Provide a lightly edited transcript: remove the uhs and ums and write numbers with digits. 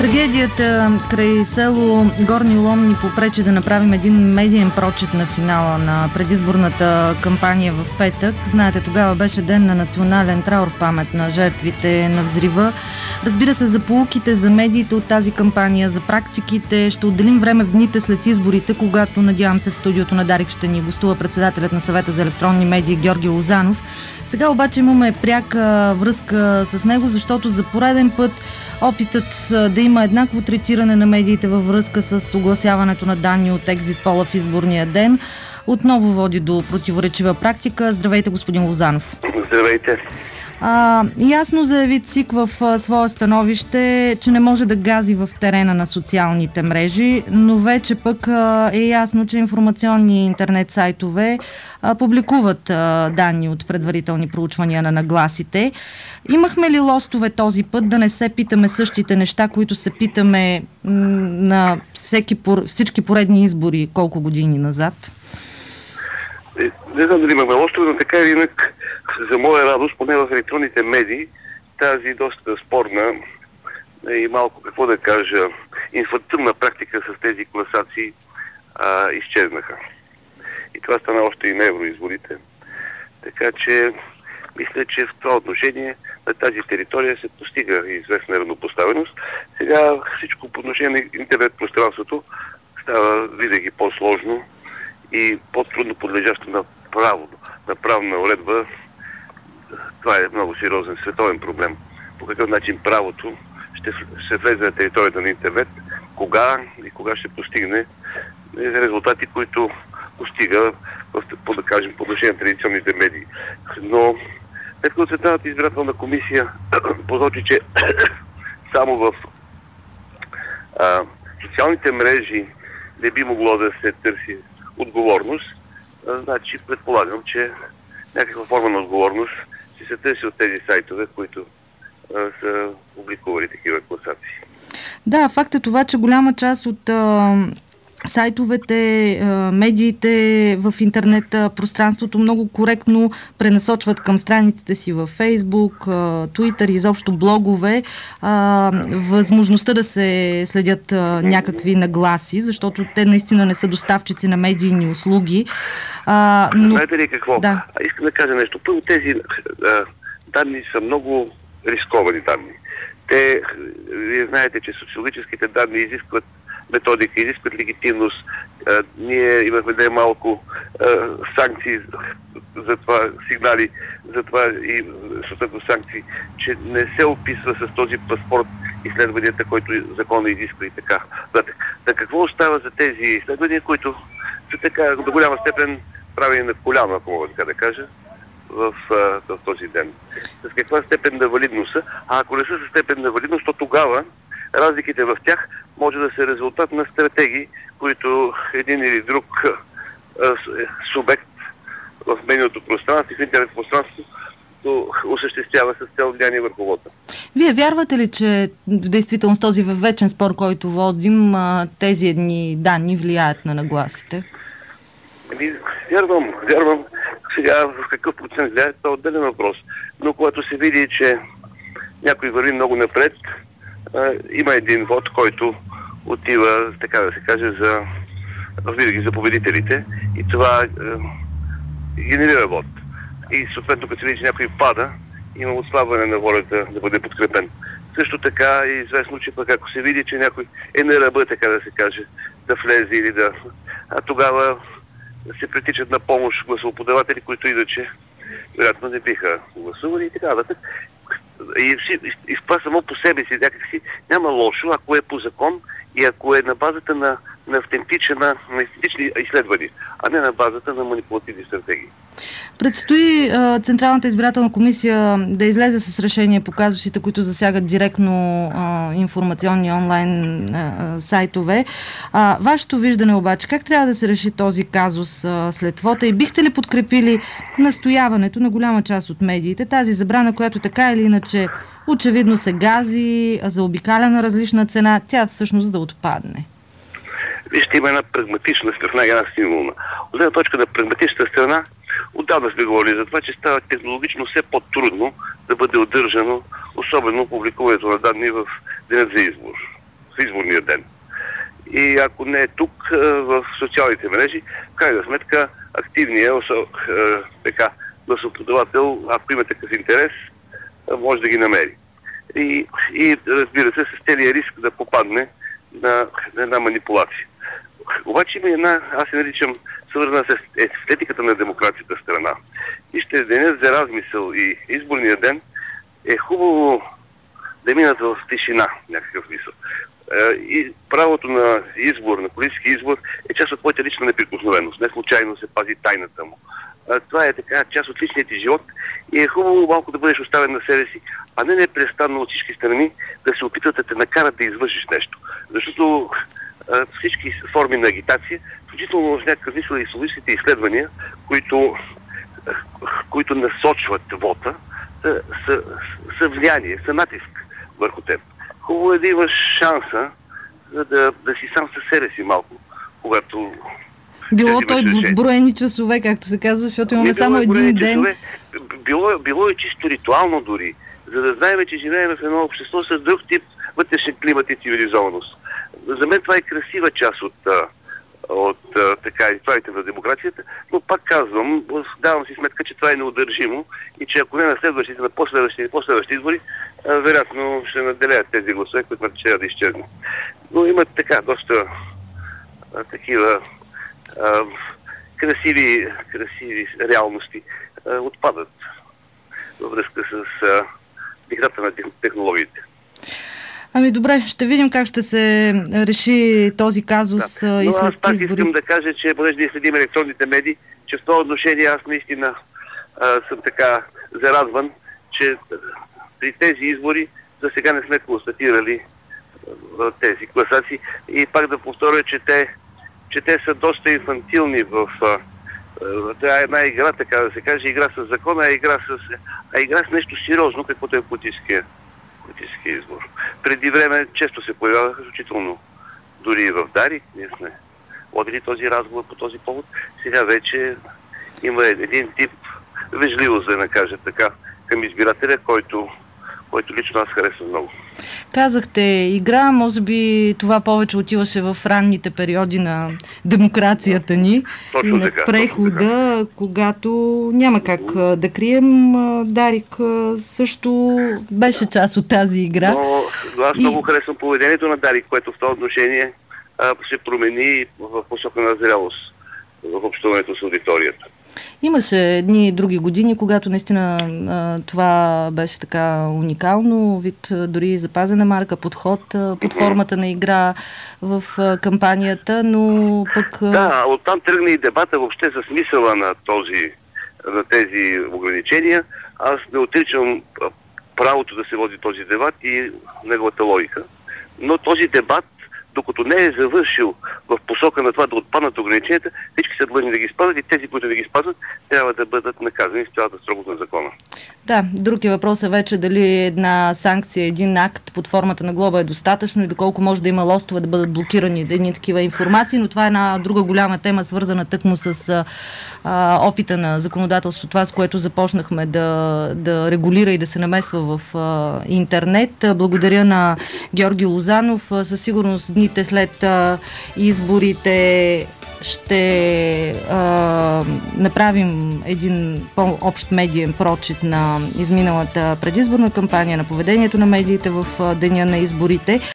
Трагедията край село Горни Лом ни попречи да направим един медиен прочит на финала на предизборната кампания в петък. Знаете, тогава беше ден на национален траур в памет на жертвите на взрива. Разбира се, за поуките, за медиите от тази кампания, за практиките ще отделим време в дните след изборите, когато, надявам се, в студиото на Дарик ще ни гостува председателят на Съвета за електронни медии Георги Лозанов. Сега обаче имаме пряка връзка с него, защото за пореден път опитът да има еднакво третиране на медиите във връзка с огласяването на данни от екзит пола в изборния ден отново води до противоречива практика. Здравейте, господин Лозанов. Здравейте. Ясно заяви ЦИК в свое становище, че не може да гази в терена на социалните мрежи, но вече пък е ясно, че информационни интернет сайтове публикуват данни от предварителни проучвания на нагласите. Имахме ли лостове този път да не се питаме същите неща, които се питаме на всички поредни избори колко години назад? Не знам дали имаме лостове, но така или инак, за моя радост, поне в електронните медии, тази доста спорна и малко, какво да кажа, инфантилна практика с тези класации изчезнаха. И това стана още и на евроизборите. Така че, мисля, че в това отношение на тази територия се постига известна равнопоставеност. Сега всичко по отношение на интернет пространството става винаги по-сложно и по-трудно подлежащо на правна уредба. Това е много сериозен световен проблем. По какъв начин правото ще влезе на територията на интернет, кога и кога ще постигне резултати, които постига да кажем, по отношение на традиционните медии. Но след като Централната избирателна комисия посочи, че само в социалните мрежи не би могло да се търси отговорност, значи предполагам, че някаква форма на отговорност ще се търси от тези сайтове, които са публикували такива класации. Да, факт е това, че голяма част от сайтовете, медиите в интернет пространството много коректно пренасочват към страниците си във Фейсбук, Twitter и изобщо блогове възможността да се следят някакви нагласи, защото те наистина не са доставчици на медийни услуги. Но... Знаете ли какво? Да. Искам да кажа нещо. Първо, тези данни са много рисковани данни. Вие знаете, че социологическите данни изискват методика, изискват легитимност. Ние имахме немалко санкции за това, сигнали за това и съответно санкции, че не се описва с този паспорт изследванията, който закона изисква и така. Да какво остава за тези изследвания, които са така до голяма степен правени на коляно, ако мога така да кажа, в този ден. С каква степен на валидност са? А ако не са със степен на валидност, то тогава разликите в тях може да са резултат на стратегии, които един или друг субект в медийното пространство, в интернет пространството осъществява с цел влияние върху вода. Вие вярвате ли, че в действителност този вечен спор, който водим, тези едни данни влияят на нагласите? Вярвам. Сега в какъв процент влияе, това е отделен въпрос. Но когато се види, че някой върви много напред, има един вод, който отива, така да се каже, винаги за победителите и това генерира вод. И съответно, като се види, че някой пада, има отслабване на волята да бъде подкрепен. Също така е известно, че пък ако се види, че някой е на ръба, така да се каже, да влезе или да... А тогава се притичат на помощ гласоподаватели, които иначе вероятно не биха гласували и така нататък. И това само по себе си някакси няма лошо, ако е по закон и ако е на базата на автентични изследвания, а не на базата на манипулативни стратегии. Предстои Централната избирателна комисия да излезе с решение по казусите, които засягат директно информационни онлайн сайтове. Вашето виждане обаче, как трябва да се реши този казус след вота и бихте ли подкрепили настояването на голяма част от медиите, тази забрана, която така или иначе очевидно се гази, заобикаля на различна цена, тя всъщност да отпадне? Вижте, има една прагматична страна и една символна. От една точка на прагматичната страна, отдавна сме говорили за това, че става технологично все по-трудно да бъде удържано, особено публикуването на данни в денят за избор. в изборния ден. И ако не е тук, в социалните мрежи, в крайна сметка активният гласоподавател, ако има такъв интерес, може да ги намери. И разбира се, с целия риск да попадне на една манипулация. Обаче има една, аз се наричам, свързана с естетиката на демокрацията страна. И ще денят за размисъл и изборния ден е хубаво да минат в тишина, някакъв мисъл. И правото на избор, на политически избор е част от твоята лична неприкосновеност. Не случайно се пази тайната му. Това е така част от личният ти живот и е хубаво малко да бъдеш оставен на себе си, а не непрестанно от всички страни да се опитват да те накарат да извършиш нещо. Защото всички форми на агитация, включително в някакъв смисъл и социологическите изследвания, които насочват вота, са влияние, са натиск върху теб. Хубаво е да имаш шанса да си сам със себе си малко, когато... Било той броени часове, както се казва, защото имаме само един ден. Било е чисто ритуално дори, за да знаем, че живеем в едно общество с друг тип вътрешен климат и цивилизованост. За мен това е красива част от изправите на демокрацията, но пак казвам, давам си сметка, че това е неудържимо и че ако не на следващите, на последващи избори, вероятно ще наделяят тези гласове, които ще да изчезнат. Но имат така доста такива красиви реалности отпадат във връзка с играта на технологиите. Ами добре, ще видим как ще се реши този казус и след избори. Аз пак искам да кажа, че понеже ние следим електронните медии, че в това отношение аз наистина съм така зарадван, че при тези избори за сега не сме констатирали тези класации. И пак да повторя, че те са доста инфантилни в... Това е една игра, така да се каже, игра с закона, а игра с нещо сериозно, каквото е политическия избор. Преди време често се появяваха, включително дори и в Дарик. Ние сме водили този разговор по този повод. Сега вече има един тип вежливост, да не кажа така, към избирателя, който лично аз харесвам много. Казахте игра, може би това повече отиваше в ранните периоди на демокрацията ни и на прехода, когато няма как да крием. Дарик също беше част от тази игра. Но аз много харесвам поведението на Дарик, което в това отношение се промени в посока на зрелост в общуването с аудиторията. Имаше едни и други години, когато наистина това беше така уникално, вид дори запазена марка, подход под формата на игра в кампанията, но пък... Да, оттам тръгна и дебата въобще за смисъла на тези ограничения. Аз не отричам правото да се води този дебат и неговата логика, но този дебат, докато не е завършил в посока на това да отпаднат ограниченията, всички са длъжни да ги спазват и тези, които да ги спазват, трябва да бъдат наказани с цялата строгост на закона. Да, друг въпрос е вече дали една санкция, един акт под формата на глоба е достатъчно и доколко може да има лостове да бъдат блокирани едни такива информации, но това е една друга голяма тема, свързана тъкмо с опита на законодателство, това с което започнахме да регулира и да се намесва в интернет. Благодаря на Георги Лозанов. Със сигурност дните след изборите ще направим един по-общ медиен прочит на изминалата предизборна кампания, на поведението на медиите в деня на изборите.